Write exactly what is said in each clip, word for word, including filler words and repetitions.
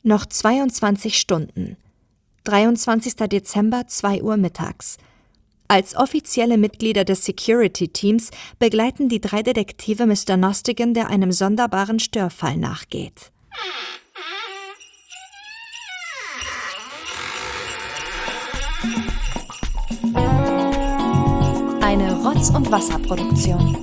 Noch zweiundzwanzig Stunden. dreiundzwanzigster Dezember, zwei Uhr mittags. Als offizielle Mitglieder des Security-Teams begleiten die drei Detektive Mister Nostigan, der einem sonderbaren Störfall nachgeht. Eine Rotz- und Wasserproduktion.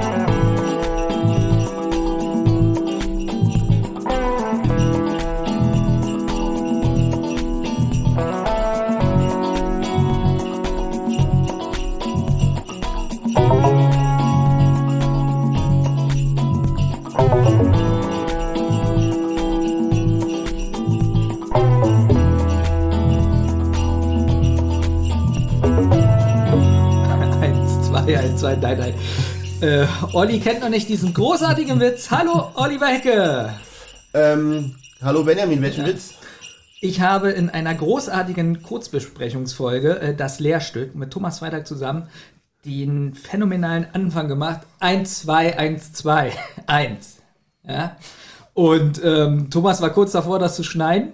Eins, zwei, nein, nein. Äh, Olli kennt noch nicht diesen großartigen Witz. Hallo, Oliver Hecke. Ähm, hallo Benjamin, welchen ja. Witz? Ich habe in einer großartigen Kurzbesprechungsfolge äh, das Lehrstück mit Thomas Freitag zusammen den phänomenalen Anfang gemacht. eins, zwei, eins, zwei, eins. Ja? Und ähm, Thomas war kurz davor, das zu schneiden.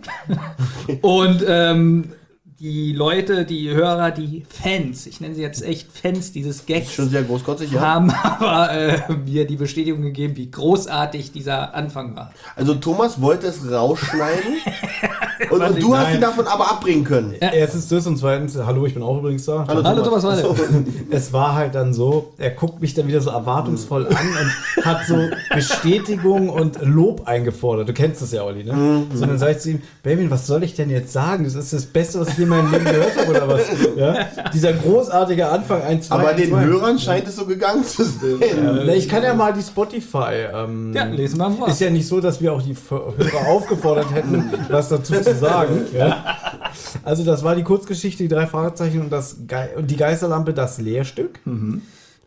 Und ähm, die Leute, die Hörer, die Fans, ich nenne sie jetzt echt Fans dieses Gags, schon sehr großkotzig, ja. haben aber äh, mir die Bestätigung gegeben, wie großartig dieser Anfang war. Also Thomas wollte es rausschneiden und, und du hast ihn davon aber abbringen können. Ja. Erstens das und zweitens, hallo, ich bin auch übrigens da. Hallo, hallo Thomas. Thomas so. Es war halt dann so, er guckt mich dann wieder so erwartungsvoll an und hat so Bestätigung und Lob eingefordert. Du kennst das ja, Olli, ne? Mhm. So, dann sag ich zu ihm, Baby, was soll ich denn jetzt sagen? Das ist das Beste, was ich in meinem Leben gehört habe, oder was? Ja? Dieser großartige Anfang, eins, zwei, aber eins, den zwei. Hörern scheint es so gegangen zu sein. Ja, ich kann ja mal die Spotify. Ähm, ja, lesen wir mal. Ist ja nicht so, dass wir auch die Hörer aufgefordert hätten, was dazu zu sagen. Ja? Also, das war die Kurzgeschichte, die drei Fragezeichen und, das Ge- und die Geisterlampe, das Lehrstück. Mhm.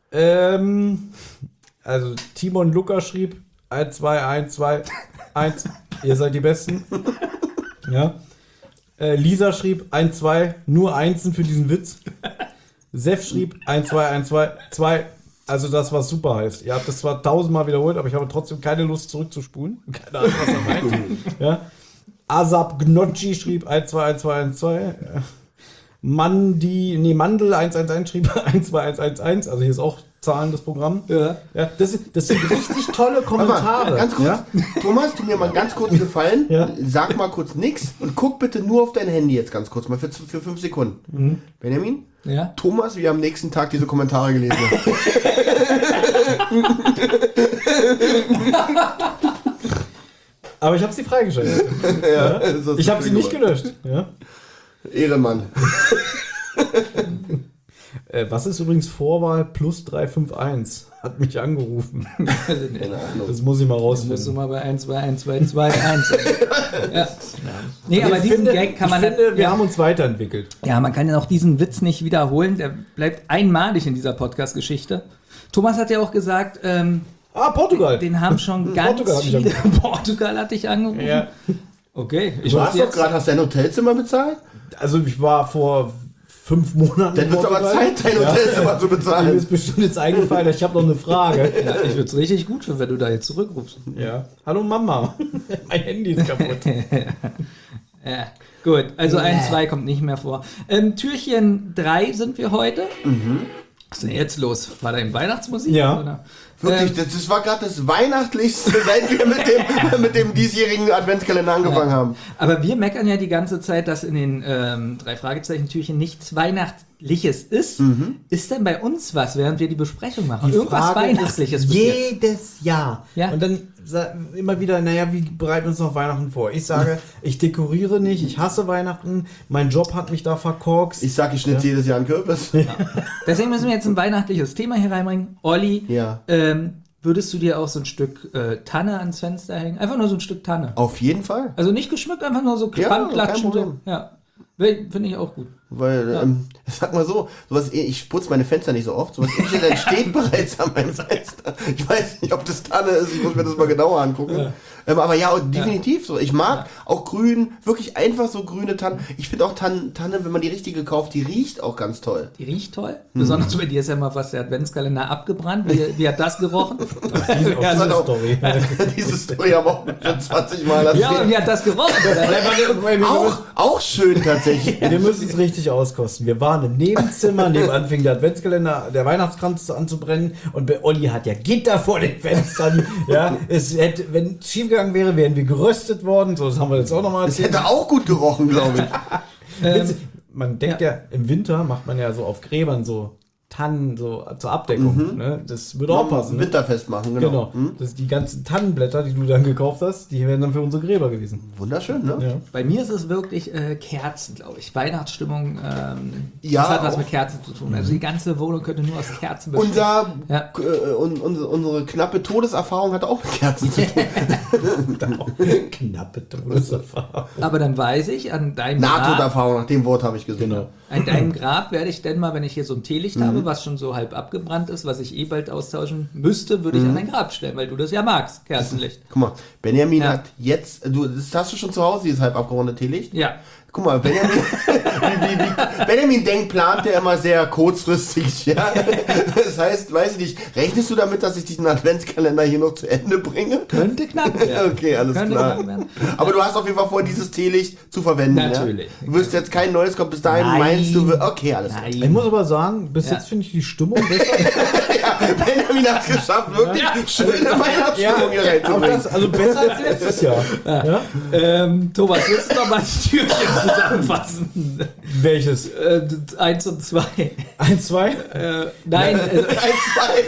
Ähm, also, Timon Luca schrieb eins, zwei, eins, zwei, eins. Ihr seid die Besten. Ja. Äh, Lisa schrieb eins, zwei, nur Einsen für diesen Witz. Seff schrieb eins, zwei, eins, zwei, zwei. Also das, was super heißt. Ihr habt das zwar tausendmal wiederholt, aber ich habe trotzdem keine Lust zurückzuspulen. Keine Ahnung, was er meint. Ja. Asap Gnocchi schrieb eins, zwei, eins, zwei, eins, zwei. Mandi, nee, Mandel eins, eins, eins schrieb eins, zwei, eins, eins, eins. Also hier ist auch Zahlen das Programm. Ja. Ja, das, das sind richtig tolle Kommentare. Mal, ganz kurz, ja? Thomas, tu mir mal ganz kurz Gefallen. Ja. Sag mal kurz nix und guck bitte nur auf dein Handy jetzt ganz kurz mal für, für fünf Sekunden. Mhm. Benjamin? Ja? Thomas, wie er am nächsten Tag diese Kommentare gelesen hat. Aber ich habe sie freigeschaltet. Ja, ja. Ich habe sie nicht gelöscht. Ja. Ehrenmann. äh, was ist übrigens Vorwahl plus drei fünf eins? Hat mich angerufen. Das muss ich mal rausfinden. Das musst du mal bei eins, zwei, eins, zwei, zwei, eins. Ja. Nee, aber diesen finde, Gag kann man... Ich finde, wir ja. haben uns weiterentwickelt. Ja, man kann ja auch diesen Witz nicht wiederholen. Der bleibt einmalig in dieser Podcast-Geschichte. Thomas hat ja auch gesagt... Ähm, ah, Portugal. Den haben schon ganz Portugal viele... Portugal hatte ich angerufen. Ja. Okay. Ich du warst doch gerade, hast du dein Hotelzimmer bezahlt? Also ich war vor... fünf Monaten. Dann wird es aber Zeit, dein Hotelzimmer ja. zu bezahlen. Mir ist bestimmt jetzt eingefallen, ich habe noch eine Frage. Ja, ich würde es richtig gut finden, wenn du da jetzt zurückrufst. Ja. Hallo Mama, mein Handy ist kaputt. Ja, gut, also eins, zwei kommt nicht mehr vor. Ähm, Türchen drei sind wir heute. Mhm. Was ist denn jetzt los? War da eben Weihnachtsmusik? Ja. Oder? Wirklich, das, das war gerade das Weihnachtlichste, seit wir mit dem, mit dem diesjährigen Adventskalender angefangen ja. haben. Aber wir meckern ja die ganze Zeit, dass in den ähm, drei Fragezeichen-Türchen nichts Weihnachtliches ist. Mhm. Ist denn bei uns was, während wir die Besprechung machen? Die Irgendwas Frage Weihnachtliches ist jedes Jahr. Ja? Und dann immer wieder, naja, wie bereiten wir uns noch Weihnachten vor? Ich sage, ich dekoriere nicht, ich hasse Weihnachten, mein Job hat mich da verkorkst. Ich sage, ich schnitze ja. jedes Jahr einen Kürbis. Ja. Deswegen müssen wir jetzt ein weihnachtliches Thema hier reinbringen. Olli, ja. ähm, würdest du dir auch so ein Stück äh, Tanne ans Fenster hängen? Einfach nur so ein Stück Tanne. Auf jeden Fall. Also nicht geschmückt, einfach nur so ja, klatschen. So. Ja, finde ich auch gut. Weil, ja. ähm, sag mal so, sowas, ich putze meine Fenster nicht so oft, sowas ähnliches entsteht bereits an meinem Fenster. Ich weiß nicht, ob das Tanne ist, ich muss mir das mal genauer angucken. Ja. Ähm, aber ja, definitiv so. Ich mag ja. auch grün, wirklich einfach so grüne Tannen. Ich finde auch Tannen, Tanne, wenn man die richtige kauft, die riecht auch ganz toll. Die riecht toll? Hm. Besonders bei dir ist ja mal fast der Adventskalender abgebrannt. Wie, wie hat das gerochen? Diese, ja, diese auch, Story. Diese Story haben wir auch schon zwanzig Mal erzählt. Ja, und wie hat das gerochen? auch, auch schön tatsächlich. Wir müssen es richtig auskosten. Wir waren im Nebenzimmer, nebenan fing der Adventskalender, der Weihnachtskranz anzubrennen und bei Olli hat ja Gitter vor den Fenstern. Ja, es hätte, wenn es schiefgegangen wäre, wären wir geröstet worden. So, das haben wir jetzt auch nochmal erzählt. Es hätte auch gut gerochen, glaube ich. ähm, man denkt ja. ja, im Winter macht man ja so auf Gräbern so Tannen so zur Abdeckung. Mhm. Ne? Das würde auch passen. Ne? Winterfest machen, genau. genau. Mhm. Das, die ganzen Tannenblätter, die du dann gekauft hast, die wären dann für unsere Gräber gewesen. Wunderschön, ne? Ja. Bei mir ist es wirklich äh, Kerzen, glaube ich. Weihnachtsstimmung, ähm, ja, das hat was auch. mit Kerzen zu tun. Also die ganze Wohnung könnte nur aus Kerzen bestehen. Unser, ja. äh, un, unsere, unsere knappe Todeserfahrung hat auch mit Kerzen zu tun. Knappe Todeserfahrung. Aber dann weiß ich, an deinem Nahtoderfahrung, nach dem Wort habe ich gesagt. Genau. An deinem Grab werde ich denn mal, wenn ich hier so ein Teelicht mhm. habe, was schon so halb abgebrannt ist, was ich eh bald austauschen müsste, würde ich mhm. an dein Grab stellen, weil du das ja magst, Kerzenlicht. Guck mal, Benjamin ja. hat jetzt, du, das hast du schon zu Hause, dieses halb abgerundete Teelicht? Ja. Guck mal, Benjamin, wie, wie, wie, Benjamin denkt, plant der immer sehr kurzfristig, ja. Das heißt, weiß ich nicht, rechnest du damit, dass ich diesen Adventskalender hier noch zu Ende bringe? Könnte knapp werden. Okay, alles Könnte klar. Aber du hast auf jeden Fall vor, dieses Teelicht zu verwenden. Natürlich. Ja? Du wirst jetzt kein neues kommen, bis dahin Nein. meinst du, okay, alles klar. Ich muss aber sagen, bis ja. jetzt finde ich die Stimmung besser. Ja, Benjamin hat es geschafft, wirklich ja. schöne Weihnachtsstimmung hier reinzubringen. Also besser als letztes Jahr. Ja. Ja? Ähm, Thomas, willst du noch mal die Türchen zusammenfassen? Welches? Äh, eins und zwei. Eins, zwei? Äh, nein. Äh, eins,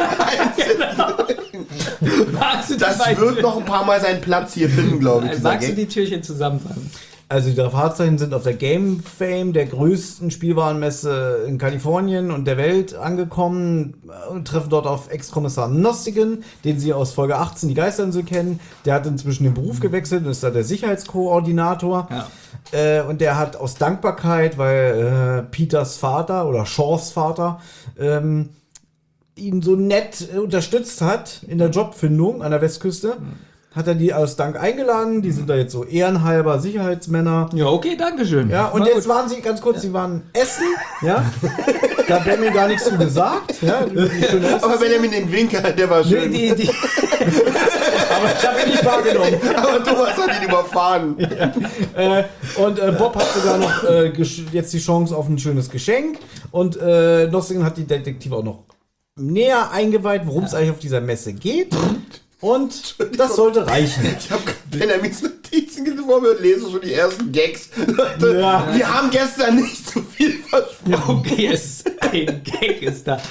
zwei, eins. Genau. Das wird noch ein paar Mal seinen Platz hier finden, glaube ich. Magst du die Türchen zusammenfassen? Also die drei Fahrzeichen sind auf der Game Fame, der größten Spielwarenmesse in Kalifornien und der Welt, angekommen und treffen dort auf Ex-Kommissar Nostigan, den sie aus Folge achtzehn die Geisterinsel kennen. Der hat inzwischen den Beruf gewechselt und ist da der Sicherheitskoordinator. Ja. Äh, und der hat aus Dankbarkeit, weil äh, Peters Vater oder Shaws Vater ähm, ihn so nett äh, unterstützt hat in der Jobfindung an der Westküste, mhm. hat er die aus Dank eingeladen. Die sind da jetzt so ehrenhalber Sicherheitsmänner. Ja, okay, danke schön. Ja, und War jetzt gut. waren sie, ganz kurz, ja. sie waren essen, ja. Da hat Benjamin gar nichts zu gesagt, ja. Aber Benjamin den Winker, der war schön. Nee, die, die. Aber ich habe ihn nicht wahrgenommen. Aber Thomas hat ihn überfahren. Ja. Äh, und äh, Bob hat sogar noch äh, jetzt die Chance auf ein schönes Geschenk. Und äh, Nostigan hat die Detektive auch noch näher eingeweiht, worum es ja. eigentlich auf dieser Messe geht. Und das sollte reichen. Ich habe Benjamins Notizen gefunden und lese schon die ersten Gags. Leute, ja. wir haben gestern nicht zu viel versprochen. Okay, es ein Gag ist da.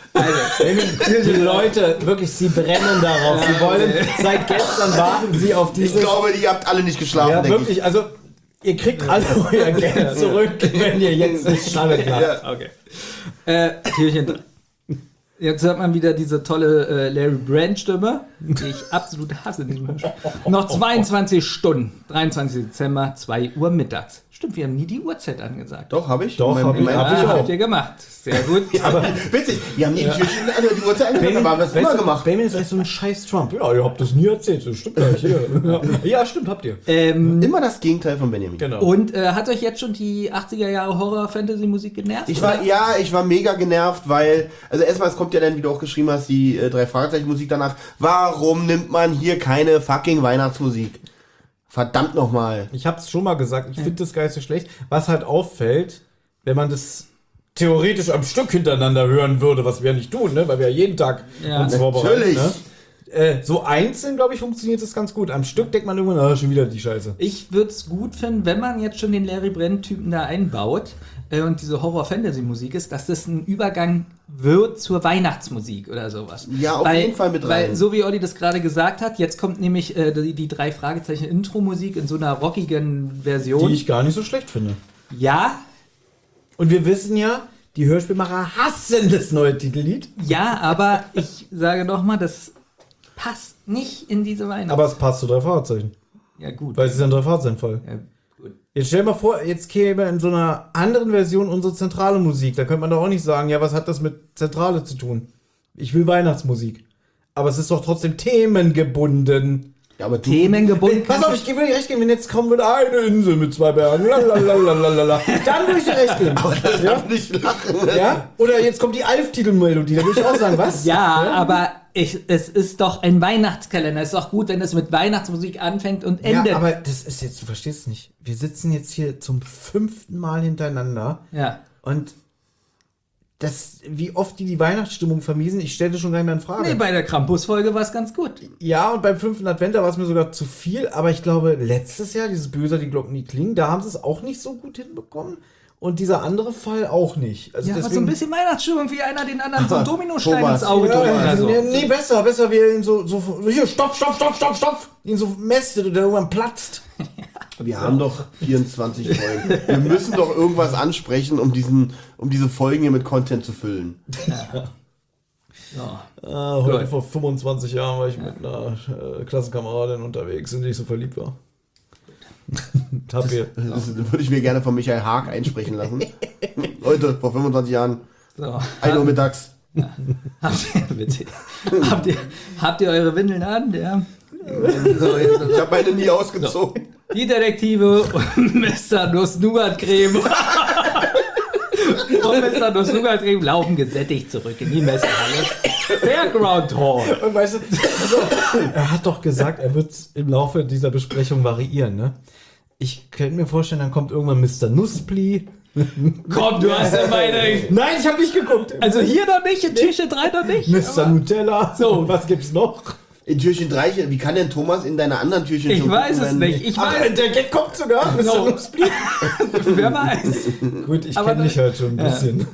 Also, die Leute, wirklich, sie brennen darauf. Sie wollen, seit gestern warten sie auf dieses... Ich glaube, ihr habt alle nicht geschlafen, ja, denke wirklich, also, ihr kriegt alle euer Geld zurück, wenn ihr jetzt nicht schnallen bleibt. Ja. Okay. Äh, Türchen drei. Jetzt hört man wieder diese tolle äh, Larry Brand-Stimme, die ich absolut hasse in diesem Hörspiel. Noch zweiundzwanzig Stunden, dreiundzwanzigster Dezember, zwei Uhr mittags. Stimmt, wir haben nie die Uhrzeit angesagt. Doch, habe ich. Doch, habe ich, ja, hab ich auch. Habt ihr gemacht. Sehr gut. Aber witzig, wir haben nie ja. die Türchen, also die Uhrzeit angesagt, aber haben wir es immer gemacht. Benjamin ist echt so ein scheiß Trump. Ja, ihr habt das nie erzählt, das stimmt nicht. Ja, ja stimmt, habt ihr. Ähm, immer das Gegenteil von Benjamin. Genau. Und äh, hat euch jetzt schon die achtziger Jahre Horror-Fantasy-Musik genervt? Ich war, ja, ich war mega genervt, weil, also erstmal, es kommt ja dann, wie du auch geschrieben hast, die äh, drei Fragezeichen-Musik danach. Warum nimmt man hier keine fucking Weihnachtsmusik? Verdammt nochmal. Ich hab's schon mal gesagt, ich finde das gar nicht so schlecht. Was halt auffällt, wenn man das theoretisch am Stück hintereinander hören würde, was wir ja nicht tun, ne? Weil wir ja jeden Tag ja, uns vorbereiten. Natürlich. Ne? Äh, so einzeln, glaube ich, funktioniert das ganz gut. Am Stück denkt man irgendwann, ah, schon wieder die Scheiße. Ich würde es gut finden, wenn man jetzt schon den Larry Brand-Typen da einbaut äh, und diese Horror-Fantasy-Musik ist, dass das ein Übergang wird zur Weihnachtsmusik oder sowas. Ja, auf weil, jeden Fall mit rein. Weil, so wie Olli das gerade gesagt hat, jetzt kommt nämlich äh, die, die drei Fragezeichen Intro-Musik in so einer rockigen Version. Die ich gar nicht so schlecht finde. Ja. Und wir wissen ja, die Hörspielmacher hassen das neue Titellied. Ja, aber ich sage nochmal, das passt nicht in diese Weihnachten. Aber es passt zu drei Fahrzeichen. Ja, gut. Weil es ist ein drei Fahrzeichen-Fall. Ja, gut. Jetzt stell dir mal vor, jetzt käme in so einer anderen Version unsere zentrale Musik. Da könnte man doch auch nicht sagen, ja, was hat das mit Zentrale zu tun? Ich will Weihnachtsmusik. Aber es ist doch trotzdem themengebunden. Ja, aber du, themengebunden. Pass auf, ich gebe dir recht, wenn jetzt kommen würde, Themengebunden. Pass auf, ich gebe dir recht geben, wenn jetzt kommen würde, eine Insel mit zwei Bergen, lalalala, dann würde ich dir recht geben. ja? Darf nicht lachen. Ja? Oder jetzt kommt die Alf-Titelmelodie, da würde ich auch sagen, was? Ja, aber ich, es ist doch ein Weihnachtskalender. Es ist doch gut, wenn es mit Weihnachtsmusik anfängt und endet. Ja, aber das ist jetzt, du verstehst es nicht. Wir sitzen jetzt hier zum fünften Mal hintereinander Ja. und das, wie oft die die Weihnachtsstimmung vermiesen, ich stelle das schon gar nicht mehr in Frage. Nee, bei der Krampus-Folge war es ganz gut. Ja, und beim fünften Advent, da war es mir sogar zu viel, aber ich glaube, letztes Jahr, dieses Böser, die Glocken, die klingen, da haben sie es auch nicht so gut hinbekommen. Und dieser andere Fall auch nicht. Also Ja, aber so deswegen, ein bisschen Weihnachtsstimmung, wie einer den anderen so einen Aber, Dominostein Thomas, ins Auge ja, drückt oder so. nee, nee, besser, besser, wie er ihn so, so, so, hier, stopp, stopp, stopp, stopp, stopp, ihn so mästet und der irgendwann platzt. Wir haben doch vierundzwanzig Folgen. Wir müssen doch irgendwas ansprechen, um, diesen, um diese Folgen hier mit Content zu füllen. So. Ah, heute Gut. vor fünfundzwanzig Jahren war ich mit einer äh, Klassenkameradin unterwegs, in die ich so verliebt war. Hab ihr. Das würde ich mir gerne von Michael Haag einsprechen lassen. Heute, vor fünfundzwanzig Jahren, So. ein Uhr mittags. Habt ihr, bitte, habt, ihr, habt ihr eure Windeln an? Ja. So, jetzt, Ich habe meine nie ausgezogen. die Detektive und Mister Nuss-Nougat-Creme und Mister Nuss-Nougat-Creme laufen gesättigt zurück in die Messehalle. Fairground Hall. Und weißt du, also, er hat doch gesagt, er wird im Laufe dieser Besprechung variieren, ne? Ich könnte mir vorstellen, dann kommt irgendwann Mister Nussbli. Komm, du hast ja meine... Nein, ich habe nicht geguckt. Also hier noch nicht, in Tische drei noch nicht. Mister aber- Nutella. So. Was gibt's noch? In Türchen drei, wie kann denn Thomas in deine anderen Türchen Ich schon weiß gucken, es wenn- nicht. Ich Ach, weiß, der Gag kommt sogar. Mister No. Nussbli. wer weiß. Gut, ich Aber kenne dich dann- halt schon ein bisschen.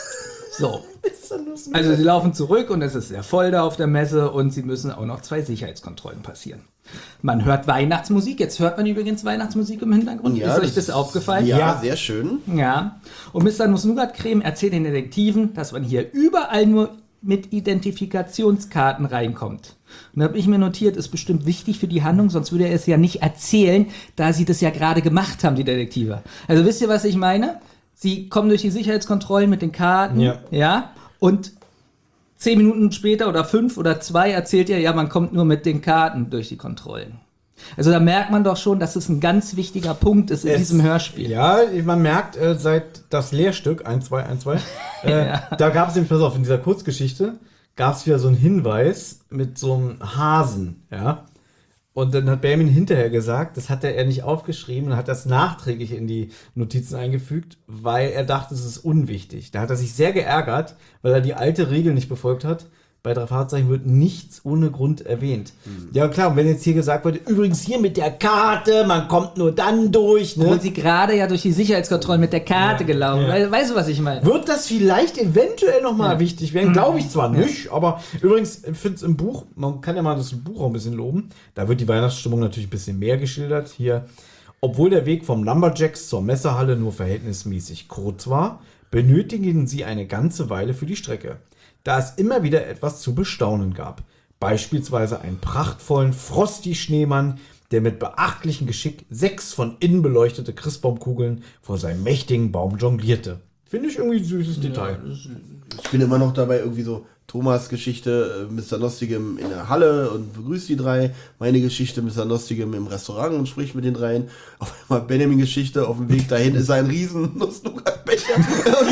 So. Also sie laufen zurück und es ist sehr voll da auf der Messe und sie müssen auch noch zwei Sicherheitskontrollen passieren. Man hört Weihnachtsmusik, jetzt hört man übrigens Weihnachtsmusik im Hintergrund. Ja, ist euch das aufgefallen? Ja, Ja. sehr schön. Ja. Und Mister Nuss-Nougat-Creme erzählt den Detektiven, dass man hier überall nur mit Identifikationskarten reinkommt. Und da habe ich mir notiert, ist bestimmt wichtig für die Handlung, sonst würde er es ja nicht erzählen, da sie das ja gerade gemacht haben, die Detektive. Also wisst ihr, was ich meine? Sie kommen durch die Sicherheitskontrollen mit den Karten, Ja. ja, und zehn Minuten später oder fünf oder zwei erzählt er, ja, man kommt nur mit den Karten durch die Kontrollen. Also da merkt man doch schon, dass es ein ganz wichtiger Punkt ist in Es- diesem Hörspiel. Ja, man merkt äh, seit das Lehrstück, eins, zwei, eins, zwei, äh, Ja. da gab es nämlich, pass auf, in dieser Kurzgeschichte gab es wieder so einen Hinweis mit so einem Hasen, ja. Und dann hat Benjamin hinterher gesagt, das hat er nicht aufgeschrieben und hat das nachträglich in die Notizen eingefügt, weil er dachte, es ist unwichtig. Da hat er sich sehr geärgert, weil er die alte Regel nicht befolgt hat. Bei drei Fahrzeichen wird nichts ohne Grund erwähnt. Ja klar, und wenn jetzt hier gesagt wird, übrigens hier mit der Karte, man kommt nur dann durch, ne? Obwohl sie gerade ja durch die Sicherheitskontrollen mit der Karte gelaufen. Ja. We- Weißt du, was ich meine? Wird das vielleicht eventuell nochmal wichtig werden? Glaube ich zwar nicht, aber übrigens, ich finde es im Buch, man kann ja mal das Buch auch ein bisschen loben, da wird die Weihnachtsstimmung natürlich ein bisschen mehr geschildert. Hier, obwohl der Weg vom Lumberjacks zur Messehalle nur verhältnismäßig kurz war, benötigen sie eine ganze Weile für die Strecke, da es immer wieder etwas zu bestaunen gab. Beispielsweise einen prachtvollen Frosty-Schneemann, der mit beachtlichem Geschick sechs von innen beleuchtete Christbaumkugeln vor seinem mächtigen Baum jonglierte. Finde ich irgendwie ein süßes Detail. Ich bin immer noch dabei, irgendwie so Thomas Geschichte, äh, Mister Nostigem in der Halle und begrüßt die drei. Meine Geschichte, Mister Nostigem im Restaurant und spricht mit den dreien. Auf einmal Benjamin Geschichte, auf dem Weg dahin ist ein riesen Nuss-Nougat-Becher. und,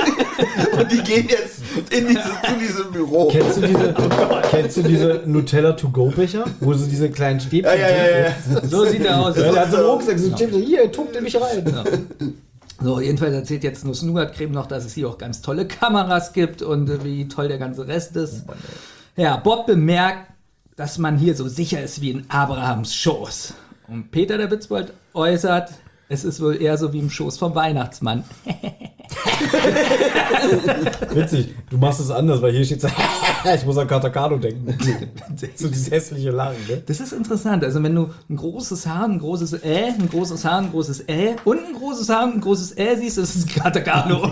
die- und die gehen jetzt in diese, zu diesem Büro. Kennst du diese, kennst du diese Nutella-to-go-Becher, wo so diese kleinen Stäbchen Ja, ja, ja, ja. sind? So sieht er aus. Ja, der hat so einen Rucksack, so ein Stäbchen, hier, tuckt in mich rein. So, jedenfalls erzählt jetzt Nuss-Nougat-Creme noch, dass es hier auch ganz tolle Kameras gibt und äh, wie toll der ganze Rest ist. Ja, Bob bemerkt, dass man hier so sicher ist wie in Abrahams Schoß. Und Peter der Witzbold äußert, es ist wohl eher so wie im Schoß vom Weihnachtsmann. Witzig, du machst es anders, weil hier steht so, ich muss an Katakano denken. So dieses hässliche Lachen, ne? Das ist interessant. Also wenn du ein großes H, ein großes Ä, ein großes H, ein großes Ä und ein großes H und ein großes Ä siehst, das ist Katakano.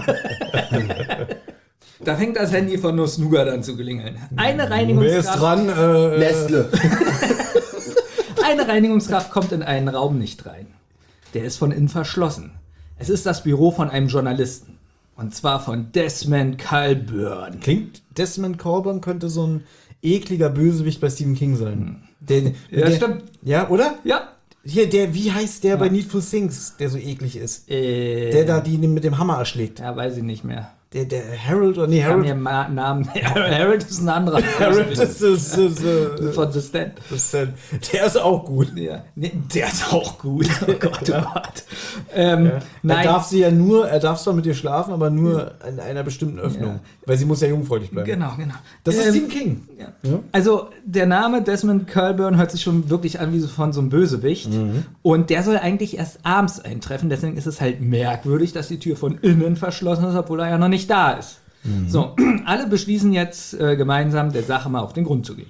Da fängt das Handy von Nuss-Nougat an zu klingeln. Eine Wer ist Reinigungskraft, dran? Äh, Nestle. eine Reinigungskraft kommt in einen Raum nicht rein. Der ist von innen verschlossen. Es ist das Büro von einem Journalisten. Und zwar von Desmond Colburn. Klingt, Desmond Colburn könnte so ein ekliger Bösewicht bei Stephen King sein. Der, Ja, der, stimmt. Ja, oder? Ja. Hier, der, wie heißt der bei Needful Things, der so eklig ist? Äh, Der da die mit dem Hammer erschlägt. Ja, weiß ich nicht mehr. Der, der Harold, oder nee, Ich habe Harold. mir Ma Namen. Harold ist ein anderer. Harold ist, ist, ist, ist, von The Stand. ist, der ist auch gut. Ja. Nee, der ist auch gut. Oh Gott, oh Gott. Ähm, Er Nein. darf sie ja nur, er darf zwar mit ihr schlafen, aber nur in einer bestimmten Öffnung. Ja. Weil sie muss ja jungfräulich bleiben. Genau, genau. Das ist Ähm, Stephen King. Ja. Ja. Also der Name Desmond Colburn hört sich schon wirklich an wie so von so einem Bösewicht. Mhm. Und der soll eigentlich erst abends eintreffen. Deswegen ist es halt merkwürdig, dass die Tür von innen verschlossen ist, obwohl er ja noch nicht da ist. Mhm. So, alle beschließen jetzt äh, gemeinsam, der Sache mal auf den Grund zu gehen.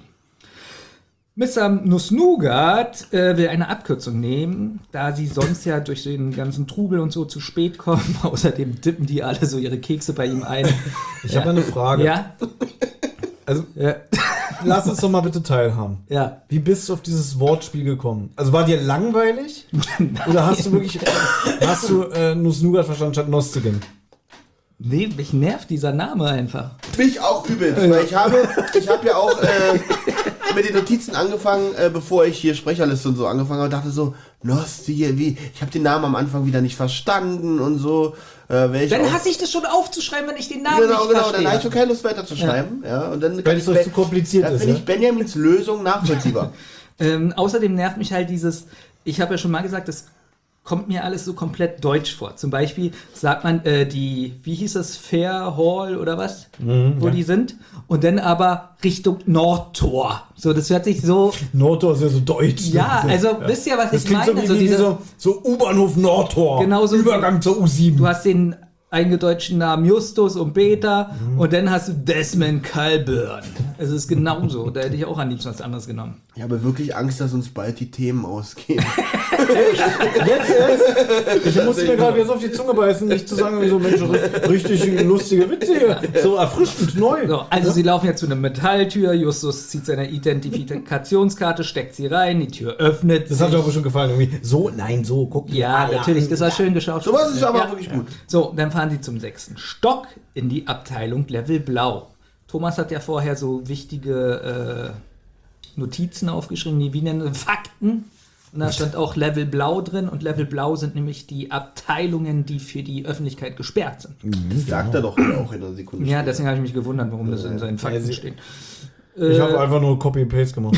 Mister Nuss-Nougat äh, will eine Abkürzung nehmen, da sie sonst ja durch den ganzen Trubel und so zu spät kommen. Außerdem dippen die alle so ihre Kekse bei ihm ein. Ich Ja. habe eine Frage. Ja, Also, ja, lass uns doch mal bitte teilhaben. ja. Wie bist du auf dieses Wortspiel gekommen? Also war dir langweilig? Oder hast du wirklich, hast du äh, Nuss-Nougat verstanden statt Nostigen? Nee, mich nervt dieser Name einfach. Mich auch übelst, weil ich habe, ich habe ja auch äh, mit den Notizen angefangen, äh, bevor ich hier Sprecherliste und so angefangen habe, dachte so, Nostie, wie, ich habe den Namen am Anfang wieder nicht verstanden und so. Äh, welch Dann auch- hasse ich das schon aufzuschreiben, wenn ich den Namen Genau, nicht genau, verstehe. dann habe ich schon keine Lust weiter zu schreiben. Ja. Und dann Weil es euch Ben- zu kompliziert dann ist, finde ja? ich Benjamins Lösung nachvollziehbar. Ähm, außerdem nervt mich halt dieses, ich habe ja schon mal gesagt, das kommt mir alles so komplett deutsch vor. Zum Beispiel sagt man äh, die, wie hieß es, Fair Hall oder was, wo die sind, und dann aber Richtung Nordtor. So, das hört sich so, Nordtor ist ja so deutsch. ja, ne? also wisst ihr, was Das ich klingt meine? so wie, So wie diese, so, so U-Bahnhof Nordtor. Genau so. Übergang zur U sieben. du hast den eingedeutschten Namen Justus und Peter und dann hast du Desmond Colburn. Es ist genauso. Da hätte ich auch am liebsten was anderes genommen. Ich habe wirklich Angst, dass uns bald die Themen ausgehen. Jetzt erst? Ich musste mir gerade jetzt auf die Zunge beißen, nicht zu sagen, wie so Mensch, richtig lustige Witze hier. So erfrischend, neu. So, also sie laufen jetzt zu einer Metalltür, Justus zieht seine Identifikationskarte, steckt sie rein, die Tür öffnet Das hat mir aber schon gefallen. Irgendwie. So, nein, so, guck. Ja, natürlich, das war schön geschaut. Sowas ist aber Ja. wirklich gut. So, dann fahren sie zum sechsten Stock in die Abteilung Level Blau. Thomas hat ja vorher so wichtige äh, Notizen aufgeschrieben, die wie nennen sie, Fakten. Und da stand auch Level Blau drin und Level Blau sind nämlich die Abteilungen, die für die Öffentlichkeit gesperrt sind. Das sagt er doch auch in einer Sekunde. Ja, deswegen habe ich mich gewundert, warum das in seinen Fakten sie- steht. Ich habe einfach nur Copy and Paste gemacht.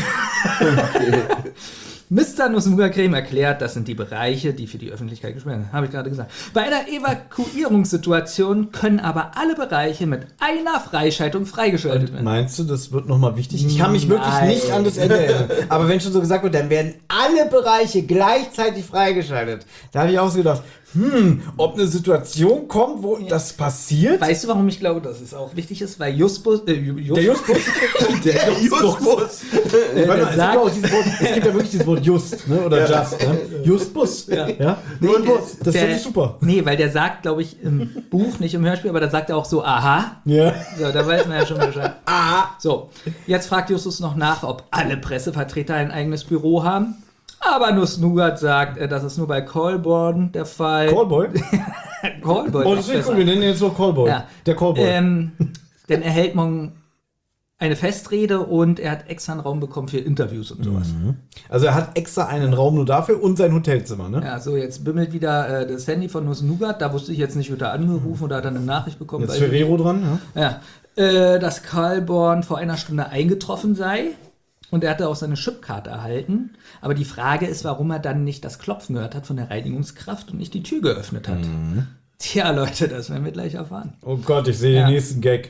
Mister Nuss-Nougat-Creme erklärt, das sind die Bereiche, die für die Öffentlichkeit gesperrt sind. Habe ich gerade gesagt. Bei einer Evakuierungssituation können aber alle Bereiche mit einer Freischaltung freigeschaltet werden. Meinst du, das wird nochmal wichtig? Ich kann mich wirklich Nein. nicht an das Ende erinnern. Aber wenn schon so gesagt wird, dann werden alle Bereiche gleichzeitig freigeschaltet. Da habe ich auch so gedacht, hm, ob eine Situation kommt, wo das passiert? Weißt du, warum ich glaube, dass es auch wichtig ist? Weil Justus, äh, Just, Der Justbus? der Justus. äh, Warte mal, der es, gibt sagt, auch dieses Wort, es gibt ja wirklich dieses Wort Just, ne? Oder Just, ne? Justbus. Ja. Ja? Nur ein Bus. Das der- finde ich super. Nee, weil der sagt, glaube ich, im Buch, nicht im Hörspiel, aber da sagt er auch so, aha. Ja. So, da weiß man ja schon Bescheid. Ah. So, jetzt fragt Justus noch nach, ob alle Pressevertreter ein eigenes Büro haben. Aber Nuss-Nougat sagt, äh, das ist nur bei Colborn der Fall. Callboy? Callboy. Oh, ist das finde ich besser. cool, wir nennen ihn jetzt noch Callboy. Ja. Der Callboy. Ähm, denn er hält morgen eine Festrede und er hat extra einen Raum bekommen für Interviews und sowas. Also er hat extra einen Raum nur dafür und sein Hotelzimmer, ne? Ja, so, jetzt bimmelt wieder äh, das Handy von Nuss-Nougat. Da wusste ich jetzt nicht, wird er angerufen oder hat er eine Nachricht bekommen. Jetzt weil- Ferrero dran, ja? Ja, äh, dass Colborn vor einer Stunde eingetroffen sei und er hatte auch seine Chipkarte erhalten. Aber die Frage ist, warum er dann nicht das Klopfen gehört hat von der Reinigungskraft und nicht die Tür geöffnet hat. Tja, Leute, das werden wir gleich erfahren. Oh Gott, ich sehe Ja. den nächsten Gag.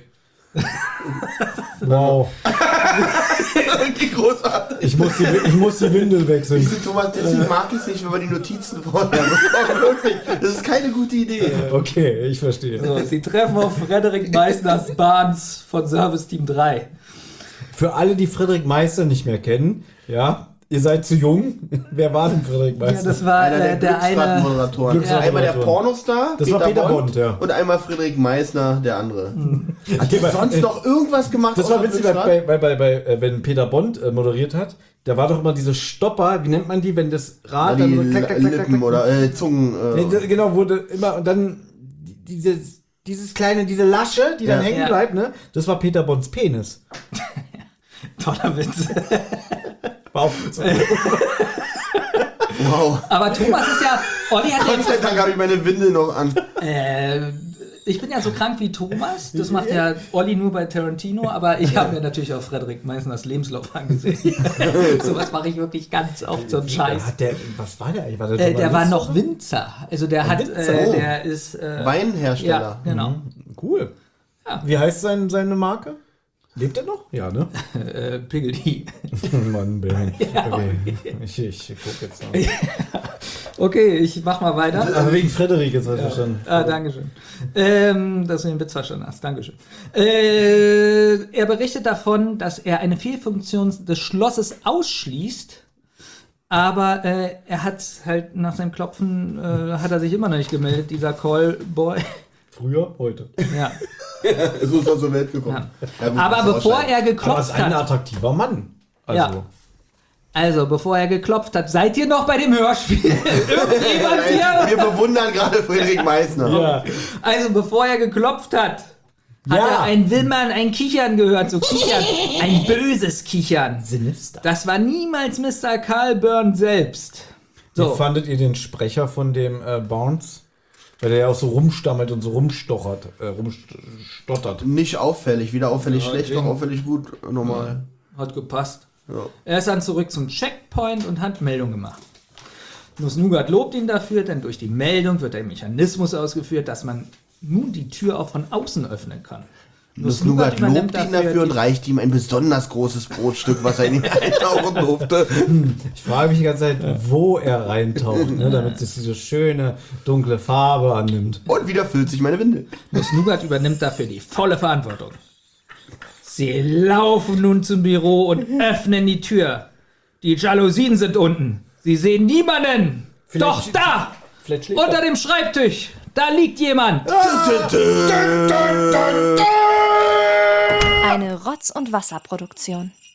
Wow. Wie großartig. Ich muss die, ich muss die Windel wechseln. Siehst du, Thomas, deswegen mag ich es nicht, wenn man die Notizen vorher bekommt. Wirklich. Das ist keine gute Idee. Okay, ich verstehe. So, sie treffen auf Frederik Meissners Bahns von Service Team drei. Für alle, die Friedrich Meister nicht mehr kennen, ja, ihr seid zu jung. Wer war denn Friedrich Ja, Meister? das war Einer der, äh, der eine. Glücksrad-Moderatoren. Glücksrad-Moderatoren. Einmal der Pornostar, Das war Peter Bond, ja. Und einmal Friedrich Meissner, der andere. Hat Okay, der sonst äh, noch irgendwas gemacht? Das war außer witzig, weil, Glücksrad? bei, bei, bei, äh, wenn Peter Bond äh, moderiert hat, da war doch immer diese Stopper, wie nennt man die, wenn das Ja, Rad die dann so klack, klack, klack, Lippen klack, oder äh, Zungen. Nee, Äh, das- genau, wurde immer, und dann dieses, dieses kleine, diese Lasche, die dann Ja. hängen Ja. bleibt, ne? Das war Peter Bonds Penis. Toller Witz. Wow. Aber Thomas ist ja... Olli hat Gott sei ja... Dank habe ich meine Windel noch an. Äh, ich bin ja so krank wie Thomas. Das macht ja Olli nur bei Tarantino. Aber ich habe mir natürlich auch Frederik Meissners Lebenslauf angesehen. Sowas mache ich wirklich ganz oft, so einen Scheiß. Hat der, was war der eigentlich? War der, Äh, der war Journalist noch oder? Winzer. Also der Ein hat... Winzer? Äh, Oh. der ist... Äh, Weinhersteller. ja, genau. Cool. Ja. Wie heißt sein, seine Marke? Lebt er noch? Ja, ne? Äh, Piggledy. Mann, Ben. Okay. Ich, ich guck jetzt noch. Okay, ich mach mal weiter. Aber wegen Frederik ist das ja schon. Ah, Dankeschön. Ähm, dass du den Witz verstanden hast. Dankeschön. Äh, er berichtet davon, dass er eine Fehlfunktion des Schlosses ausschließt, aber äh, er hat halt nach seinem Klopfen, äh, hat er sich immer noch nicht gemeldet, dieser Callboy. Früher, heute. Ja. So ist er zur Welt gekommen. Ja. Ja, gut, Aber das ist bevor auch scheiße. er Aber es geklopft ist ein hat, attraktiver Mann. Also, Ja. also bevor er geklopft hat, seid ihr noch bei dem Hörspiel? Irgendjemand hier? Wir bewundern gerade Friedrich Meissner. ja. Also bevor er geklopft hat, hat Ja. er ein Wimmern, ein Kichern gehört, so Kichern, ein böses Kichern. Sinister. Das war niemals Mister Carl Byrne selbst. Wie So, fandet ihr den Sprecher von dem äh, Barnes? Weil der ja auch so rumstammelt und so rumstochert, äh, rumstottert. Nicht auffällig, weder auffällig Ja, schlecht Ding. noch auffällig gut, normal. hat gepasst. Ja. Er ist dann zurück zum Checkpoint und hat Meldung gemacht. Nuss Nougat lobt ihn dafür, denn durch die Meldung wird der Mechanismus ausgeführt, dass man nun die Tür auch von außen öffnen kann. Nuss Nougat lobt ihn dafür und reicht ihm ein besonders großes Brotstück, was er in ihn eintauchen durfte. Ich frage mich die ganze Zeit, wo er reintaucht, ne, damit es diese schöne, dunkle Farbe annimmt. Und wieder füllt sich meine Windel. Nuss Nougat übernimmt dafür die volle Verantwortung. Sie laufen nun zum Büro und öffnen die Tür. Die Jalousien sind unten. Sie sehen niemanden. Doch Vielleicht- da! Vielleicht schläft Unter dem Schreibtisch! Da liegt jemand! Eine Rotz- und Wasserproduktion.